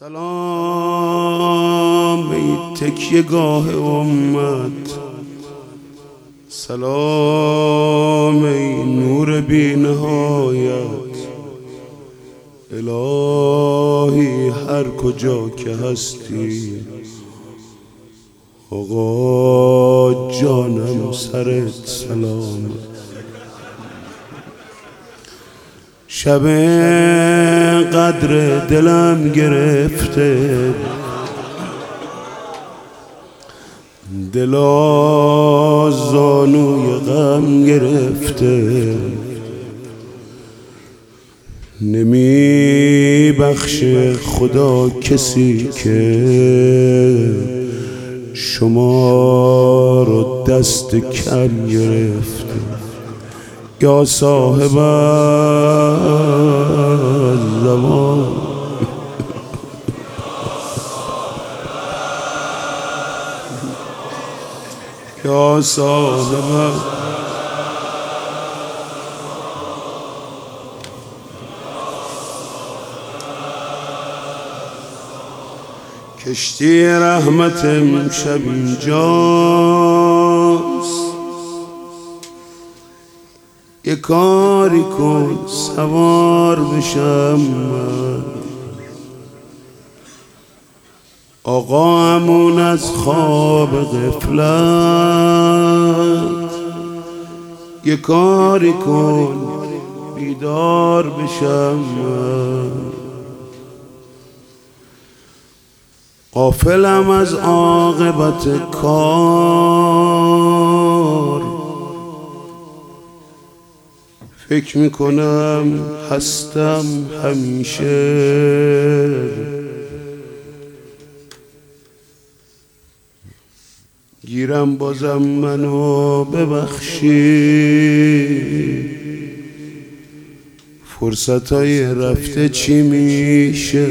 سلام ای تکیه گاه امت، سلام ای نور بی نهایت. الهی هر کجا که هستی آقا جانم سرت سلام. شب قدر دلم گرفته، دلا زانوی غم گرفته، نمی بخشه خدا کسی که شما رو دست کم گرفته. یا صاحب الزمان یا صاحب کشتی رحمت امشب اینجاست، یه کاری کن سوار بشم من. آقا امون از خواب غفلت، یه کاری کن بیدار بشم من. غافلم از عاقبت کار، فکر میکنم هستم همیشه. گیرم بازم منو ببخشی، فرصتای رفته چی میشه.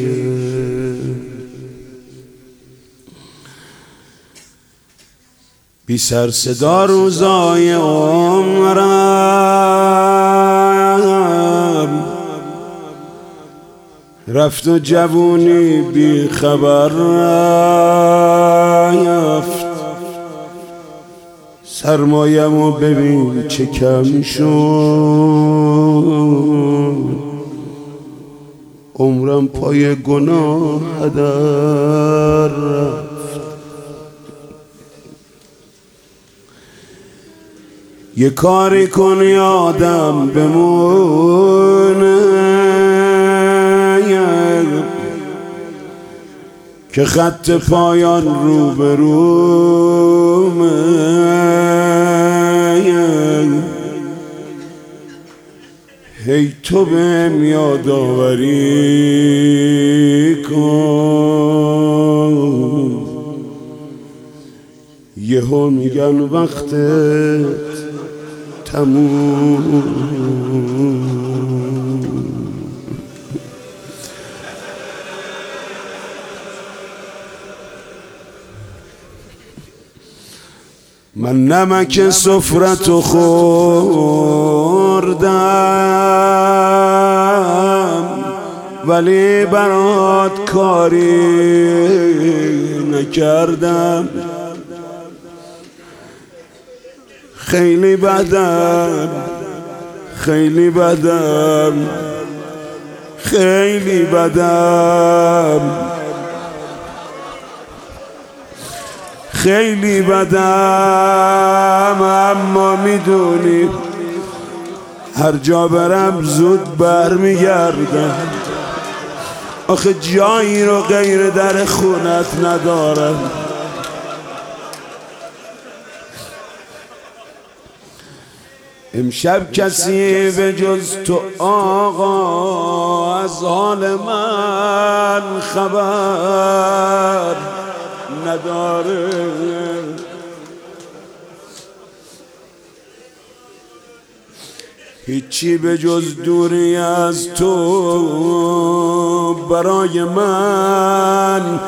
بی سر صدا روزای عمرم رفت و جوونی بی خبر رفت. سرمایه‌مو ببین چه کم شد، عمرم پای گناه هدر رفت. یه کاری کن یادم بمونه که خط پایان رو به رومه. هی تو بهم یادآوری کن، یهو میگن وقتت تموم. من نمک سفرتو خوردم ولی برات کاری نکردم. خیلی بدم، خیلی بدم، خیلی بدم، خیلی بدم. اما میدونی هر جا برم زود برمیگردم. آخه جایی رو غیر در خونت ندارم. امشب کسی به جز تو آقا از حال من خبر نداره. هیچی به جز دوری از تو برای من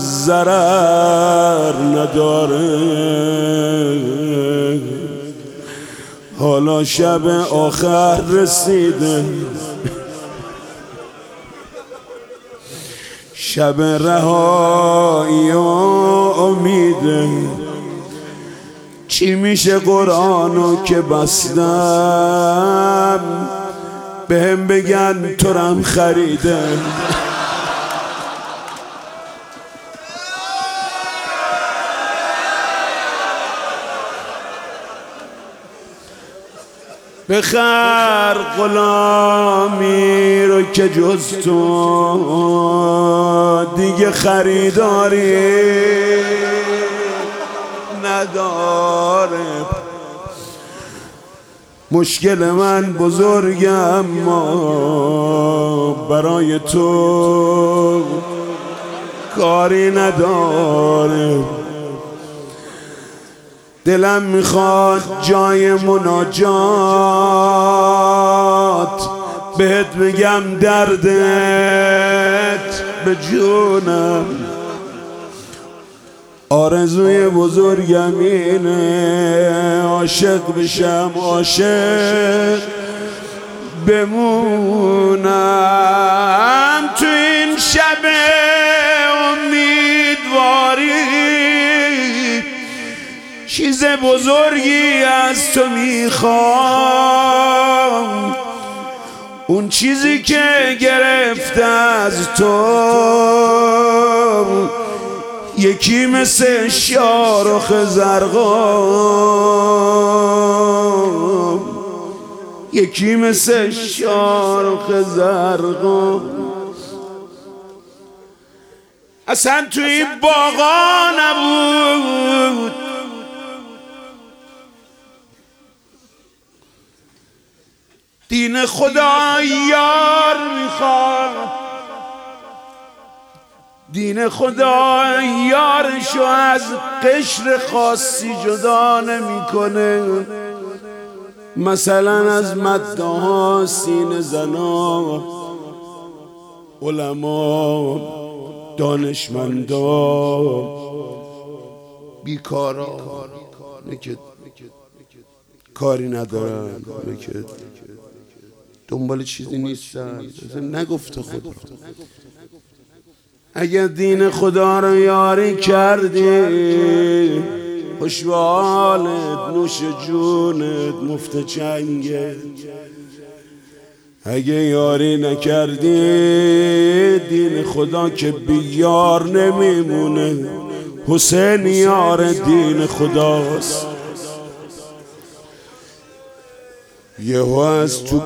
ضرر نداره. حالا شب آخر رسیده، شب رهایی و امیده، چی میشه قرآنو که بستم، بهم بگن تورم خریده. بخر غلامی رو که جز تو دیگه خریداری نداره. مشکل من بزرگه اما برای تو کاری نداره. دلم میخواد جای مناجات بهت بگم دردت به جونم. آرزوی بزرگم اینه عاشق بشم، عاشق بمونم. تو این شب امیدواری چیز بزرگی از تو میخوام. اون چیزی که گرفته از تو یکی مثل شارخ زرقا، یکی مثل شارخ زرقا. اصلا تو این باغا نبود، دین خدا یار میخواد، دین خدا یارشو از قشر خاصی جدا نمیکنه. مثلا از مده ها، سینه زنا، علما، دانشمندا، بیکارا که کاری ندارن، که دنبال چیزی نیستن. نگفته خدا. اگر دین خدا رو یاری کردی خوش به حالت، نوش جونت، مفت چنگت. اگه یاری نکردی دین خدا که بیار نمیمونه. حسین یار دین خداست. یهو از تو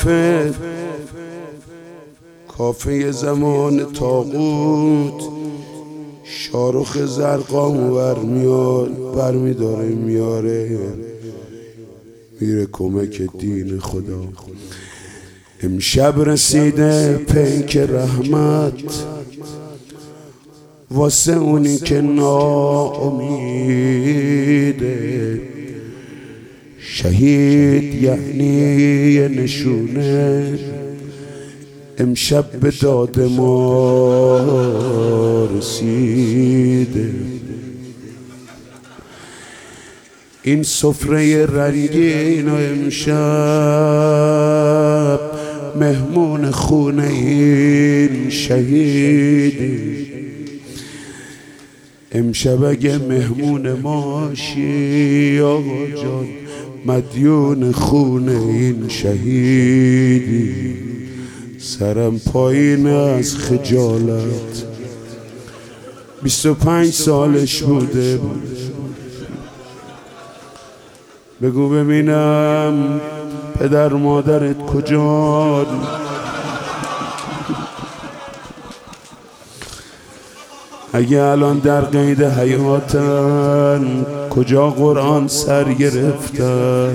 کافه زمان طاغوت شارخ زرقا ور میاد، برمیداره میاره میره کمک دین خدا. امشب رسیده پیک رحمت واسه اونی که ناامیده. شهید یعنی نشونه امشب به داد ما رسیده. این سفره رنگین و امشب مهمون خونه این شهیدی. امشب اگه مهمون ماشی آقا جان مدیون خونه این شهیدی. سرم پایین از خجالت 25 سالش بوده. بگو ببینم پدر مادرت کجان؟ اگه الان در قید حیاتن کجا قرآن سر گرفتن؟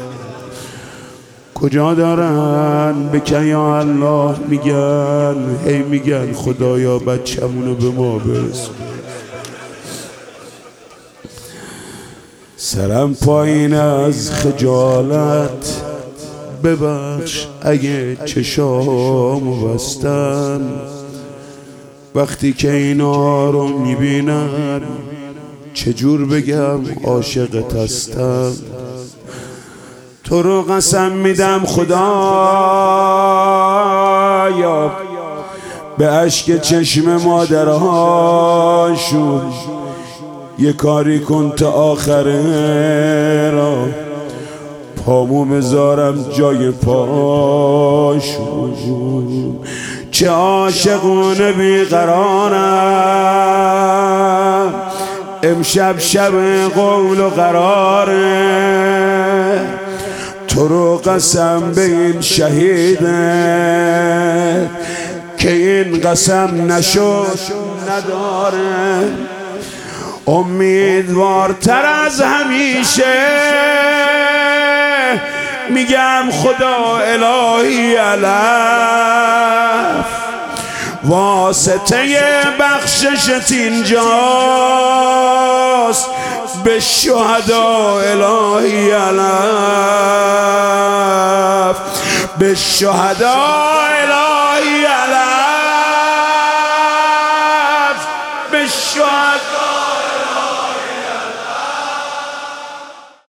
کجا دارن بکن یا الله میگن؟ هی میگن خدایا بچه‌مونو به ما برسون. سرم پایین از خجالت ببخش اگه چشامو بستم. وقتی که اینا رو میبینم چجور بگم عاشقت هستم. تو رو قسم میدم خدایا به اشک چشم مادرهاشون یه کاری کن تا آخره را پامو بذارم جای پاشون. چه عاشقونه بیقرارم امشب شب قول و قراره، تو رو قسم به این شهیده که این قسم نشد نداره. امیدوارتر از همیشه میگم خدا الهی علف، واسطه بخششت اینجاست، به شهدا الهی علف، به شهدا الهی علف، به شهدا